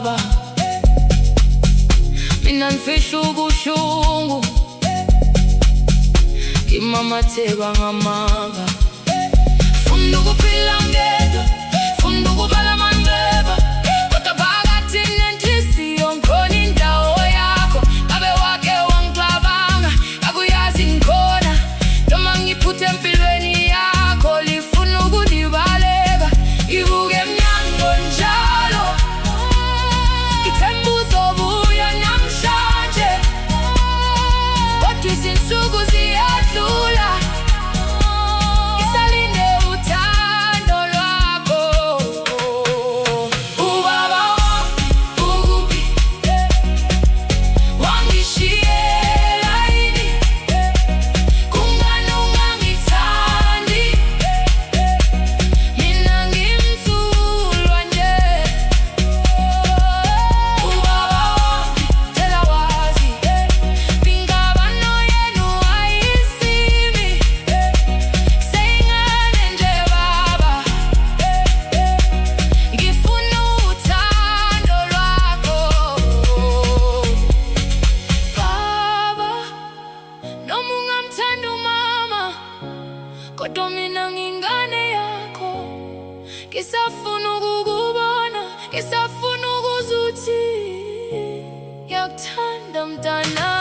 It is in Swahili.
baba, mina ngifisha ubuhlungu, ngimamatheka ngamanga. Funa ukuphila ngedwa, funa ukubala amanxeba, kodwa phakathi nenhliziyo ngikhona indawo yakho. Ngabe wake wangixabanga, akuyazi ngikhona, noma ngiphutha empilweni yakho. Lifuna ukundibaleka, ngibuke emnyango njalo, ngithemba uzobuya namhlanje, kodwa izinsuku ziyadlula, ngisalinde uthando lwakho. Ubaba wami ukuphi? Wangishiyela yini? Kungani ungangithandi? Mina ngimsulwa nje. Ubaba wami tshela wazi, bingaba noyena wayisimi, seyingane nje baba, ngifuna uthando lwakho. Baba, noma ungamthanda umama, kodwa mina ngingane yakho. Ngisafuna ukukubona, ngisafuna ukuzuthi ngiyakuthanda mntana.